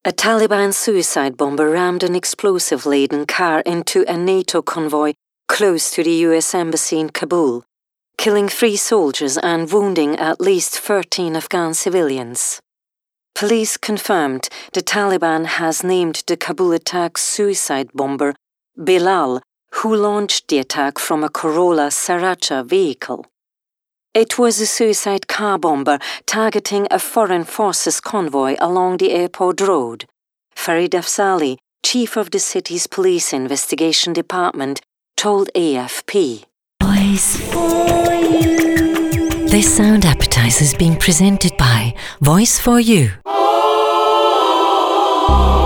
A Taliban suicide bomber rammed an explosive-laden car into a NATO convoy close to the US Embassy in Kabul, killing 3 soldiers and wounding at least 13 Afghan civilians. Police confirmed the Taliban has named the Kabul attack's suicide bomber Bilal, who launched the attack from a Corolla Sriracha vehicle. It was a suicide car bomber targeting a foreign forces convoy along the airport road. Farid Afzali, chief of the city's police investigation department, told AFP. Voice for You. This sound appetizer is being presented by Voice for You.